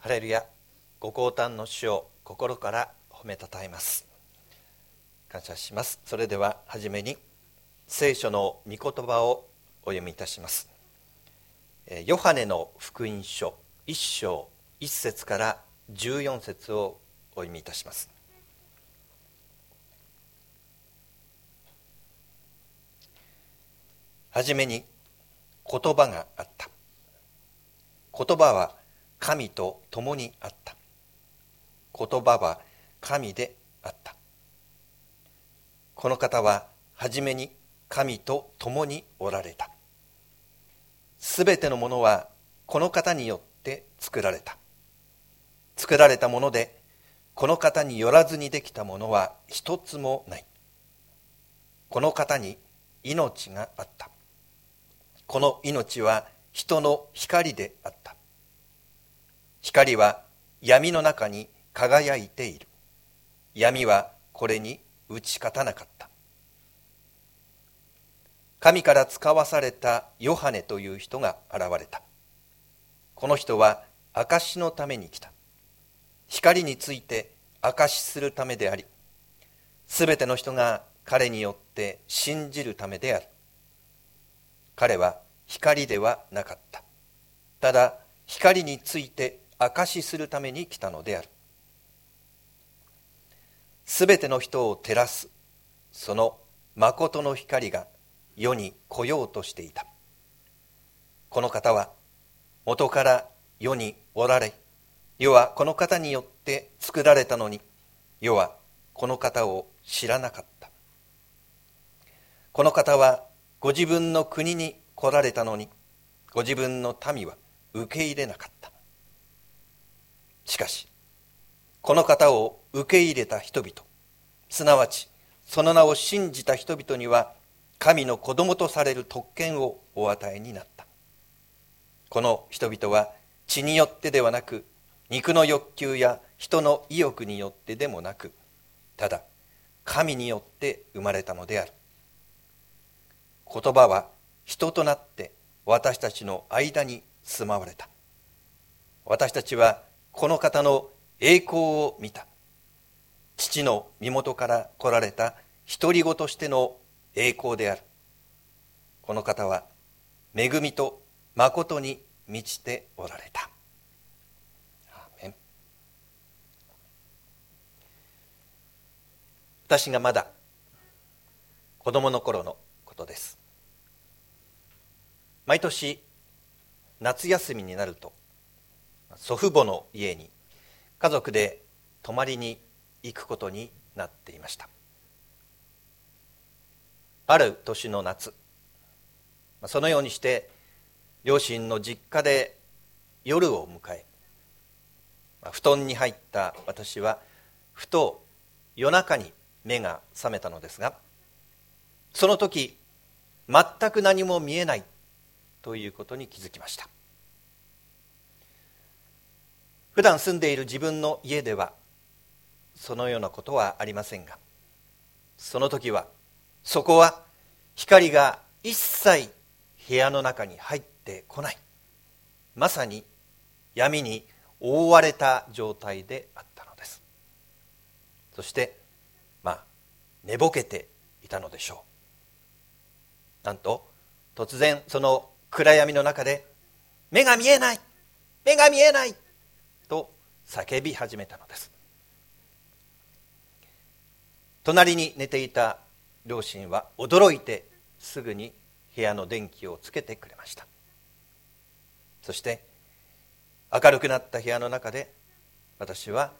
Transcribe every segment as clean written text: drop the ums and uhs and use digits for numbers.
ハレルヤ、ご降誕の主を心から褒めたたえます。感謝します。それでははじめに聖書の御言葉をお読みいたします。ヨハネの福音書1章1節から14節をお読みいたします。はじめに言葉があった。言葉は神と共にあった。言葉は神であった。この方ははじめに神と共におられた。すべてのものはこの方によって作られた。作られたものでこの方によらずにできたものは一つもない。この方に命があった。この命は人の光であった。光は闇の中に輝いている。闇はこれに打ち勝たなかった。神から使わされたヨハネという人が現れた。この人は証しのために来た。光について証しするためであり、すべての人が彼によって信じるためである。彼は光ではなかった。ただ光について証しするために来たのである。すべての人を照らすその誠の光が世に来ようとしていた。この方は元から世におられ、世はこの方によって作られたのに、世はこの方を知らなかった。この方はご自分の国に来られたのに、ご自分の民は受け入れなかった。しかしこの方を受け入れた人々、すなわちその名を信じた人々には神の子供とされる特権をお与えになった。この人々は血によってではなく、肉の欲求や人の意欲によってでもなく、ただ神によって生まれたのである。言葉は人となって私たちの間に住まわれた。私たちはこの方の栄光を見た。父の身元から来られた独り子としての栄光である。この方は恵みと誠に満ちておられた。アーメン。私がまだ子供の頃のことです。毎年夏休みになると祖父母の家に家族で泊まりに行くことになっていました。ある年の夏、そのようにして両親の実家で夜を迎え、布団に入った私はふと夜中に目が覚めたのですが、その時全く何も見えないということに気づきました。普段住んでいる自分の家ではそのようなことはありませんが、その時はそこは光が一切部屋の中に入ってこない、まさに闇に覆われた状態であったのです。そして寝ぼけていたのでしょう。なんと突然その暗闇の中で目が見えない、目が見えないと叫び始めたのです。隣に寝ていた両親は驚いてすぐに部屋の電気をつけてくれました。そして明るくなった部屋の中で私は、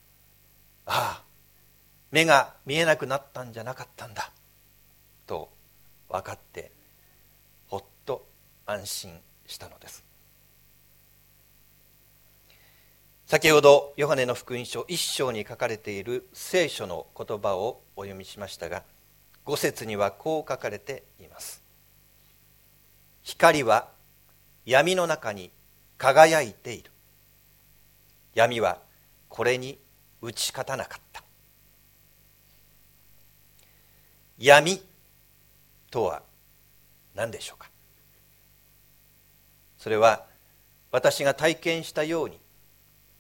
目が見えなくなったんじゃなかったんだと分かってほっと安心したのです。先ほどヨハネの福音書1章に書かれている聖書の言葉をお読みしましたが、5節にはこう書かれています。光は闇の中に輝いている。闇はこれに打ち勝たなかった。闇とは何でしょうか。それは私が体験したように、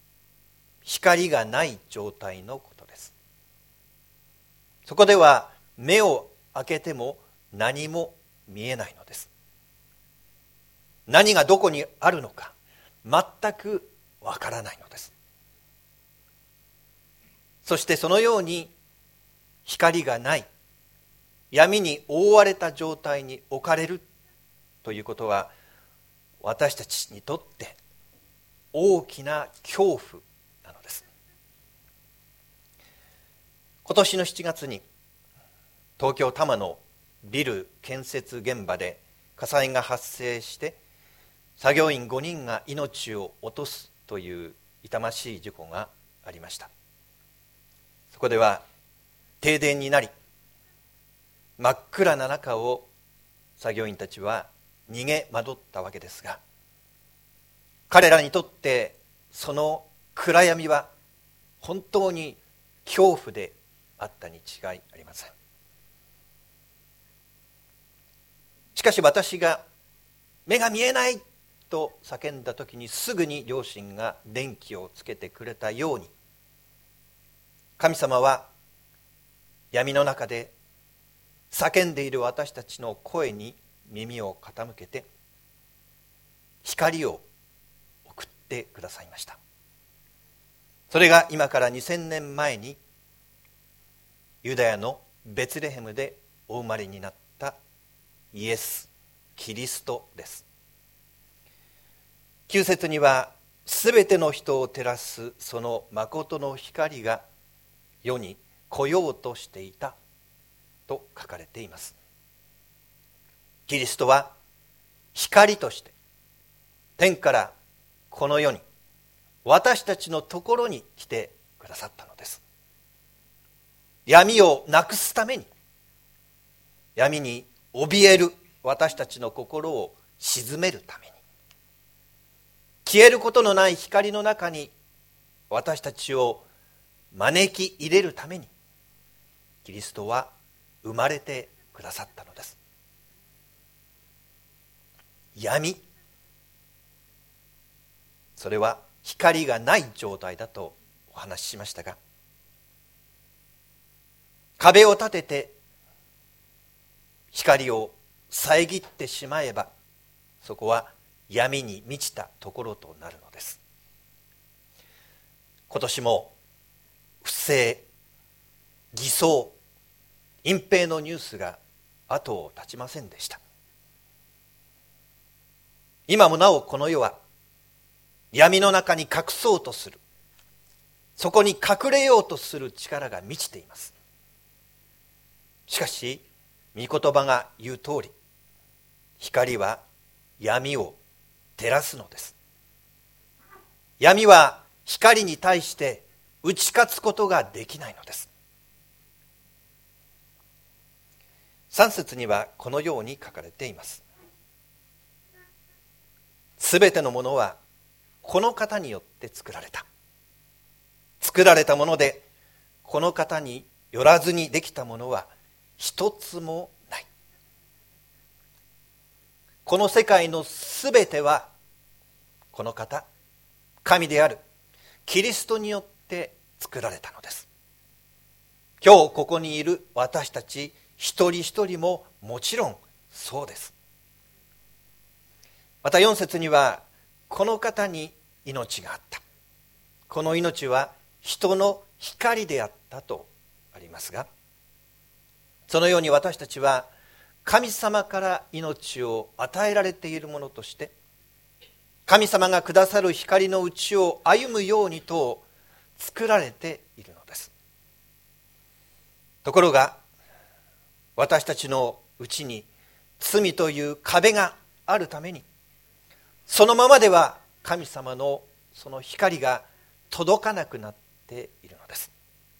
光がない状態のことです。そこでは目を開けても何も見えないのです。何がどこにあるのか全くわからないのです。そしてそのように光がない闇に覆われた状態に置かれるということは、私たちにとって大きな恐怖なのです。今年の7月に東京多摩のビル建設現場で火災が発生して、作業員5人が命を落とすという痛ましい事故がありました。そこでは停電になり、真っ暗な中を作業員たちは逃げ惑ったわけですが、彼らにとってその暗闇は本当に恐怖であったに違いありません。しかし私が目が見えないと叫んだ時に、すぐに両親が電気をつけてくれたように、神様は闇の中で叫んでいる私たちの声に耳を傾けて光を送ってくださいました。それが今から2000年前にユダヤのベツレヘムでお生まれになったイエス・キリストです。9節には、すべての人を照らすその誠の光が世に来ようとしていたと書かれています。キリストは光として天からこの世に、私たちのところに来てくださったのです。闇をなくすために、闇に怯える私たちの心を鎮めるために、消えることのない光の中に私たちを招き入れるために、キリストは生まれてくださったのです。闇、それは光がない状態だとお話ししましたが、壁を立てて光を遮ってしまえば、そこは闇に満ちたところとなるのです。今年も不正、偽装、隠蔽のニュースが後を絶ちませんでした。今もなおこの世は闇の中に隠そうとする、そこに隠れようとする力が満ちています。しかし御言葉が言う通り、光は闇を照らすのです。闇は光に対して打ち勝つことができないのです。3節にはこのように書かれています。すべてのものはこの方によって作られた。作られたもので、この方によらずにできたものは一つもない。この世界のすべてはこの方、神であるキリストによって作られたのです。今日ここにいる私たち一人一人ももちろんそうです。また4節には、この方に命があった。この命は人の光であったとありますが、そのように私たちは神様から命を与えられているものとして、神様がくださる光のうちを歩むようにと作られているのです。ところが私たちのうちに罪という壁があるために、そのままでは神様のその光が届かなくなっているのです。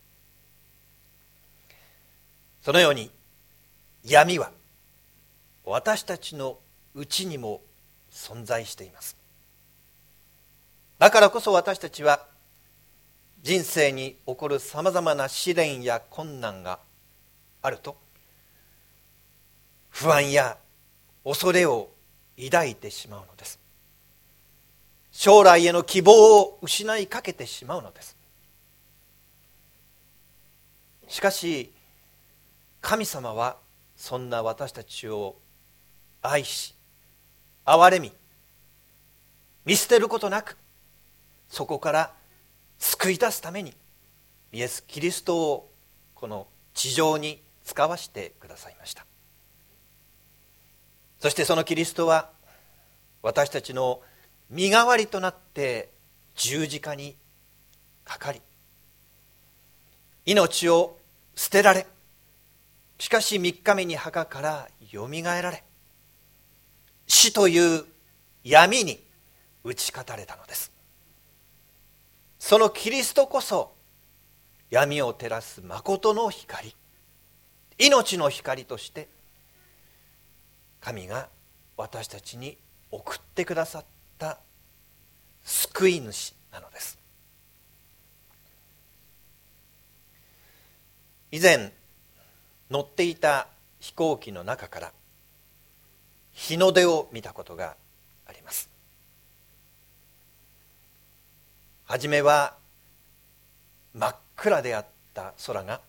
そのように闇は私たちのうちにも存在しています。だからこそ私たちは人生に起こるさまざまな試練や困難があると、不安や恐れを抱いてしまうのです。将来への希望を失いかけてしまうのです。 しかし神様はそんな私たちを愛し憐れみ見捨てることなく、そこから救い出すためにイエス・キリストをこの地上に使わしてくださいました。そしてそのキリストは私たちの身代わりとなって十字架にかかり、命を捨てられ、しかし3日目に墓からよみがえられ、死という闇に打ち勝たれたのです。そのキリストこそ闇を照らす誠の光、命の光として神が私たちに送ってくださった救い主なのです。以前乗っていた飛行機の中から日の出を見たことがあります。はじめは真っ暗であった空が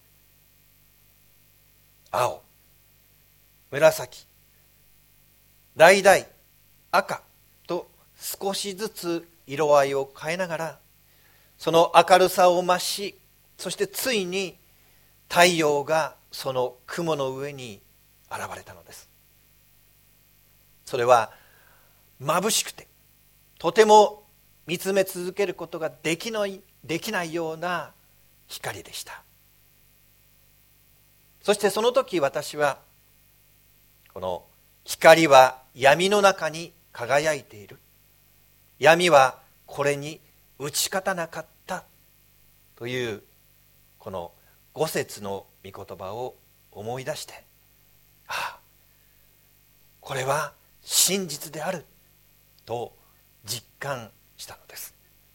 青、紫、橙、赤と少しずつ色合いを変えながら、その明るさを増し、そしてついに太陽がその雲の上に現れたのです。それは眩しくてとても見つめ続けることができないような光でした。そしてその時私は、この光は闇の中に輝いている、闇はこれに打ち勝たなかったというこの5節の御言葉を思い出して、これは真実であると実感したのです。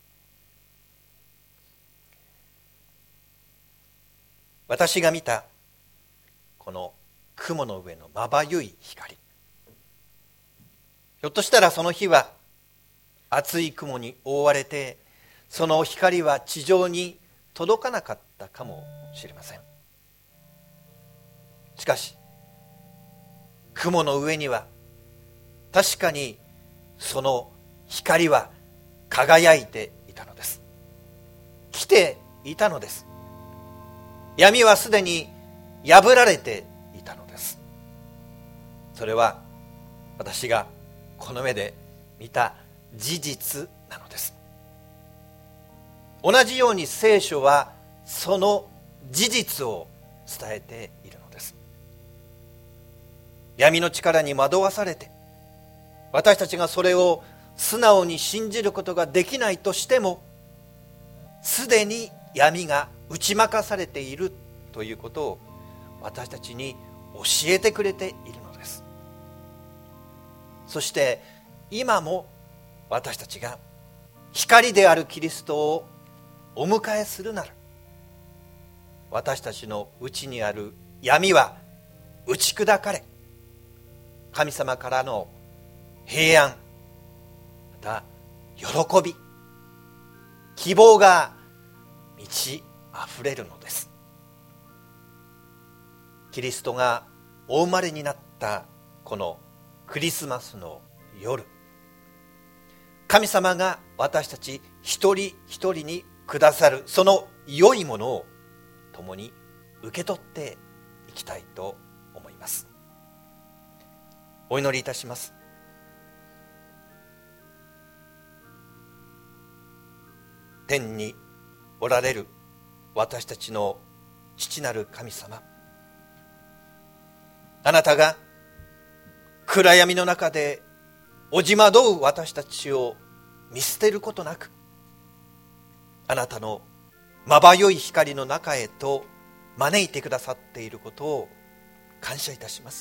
私が見たこの雲の上のまばゆい光、ひょっとしたらその日は厚い雲に覆われて、その光は地上に届かなかったかもしれません。しかし雲の上には確かにその光は輝いていたのです。来ていたのです。闇はすでに破られていたのです。それは私がこの目で見た事実なのです。同じように聖書はその事実を伝えているのです。闇の力に惑わされて、私たちがそれを素直に信じることができないとしても、すでに闇が打ち負かされているということを私たちに教えてくれているのです。そして今も私たちが光であるキリストをお迎えするなら、私たちのうちにある闇は打ち砕かれ、神様からの平安、また喜び、希望が満ち溢れるのです。キリストがお生まれになったこのクリスマスの夜、神様が私たち一人一人にくださるその良いものを共に受け取っていきたいと思います。お祈りいたします。天におられる私たちの父なる神様、あなたが暗闇の中でおじまどう私たちを見捨てることなく、あなたのまばゆい光の中へと招いてくださっていることを感謝いたします。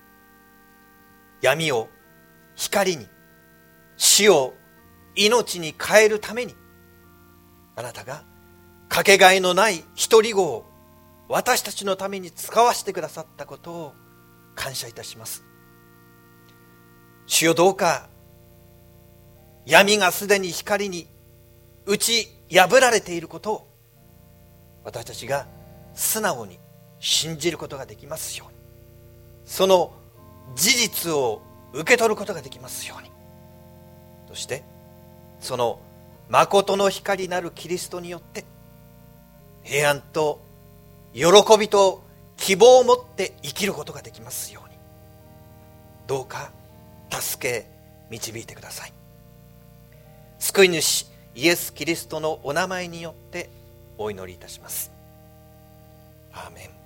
闇を光に、死を命に変えるために、あなたがかけがえのない一人子を私たちのために使わせてくださったことを感謝いたします。主よ、どうか闇がすでに光に打ち破られていることを私たちが素直に信じることができますように、その事実を受け取ることができますように、そしてその誠の光なるキリストによって平安と喜びと希望を持って生きることができますように、どうか助け導いてください。救い主イエス・キリストのお名前によってお祈りいたします。アーメン。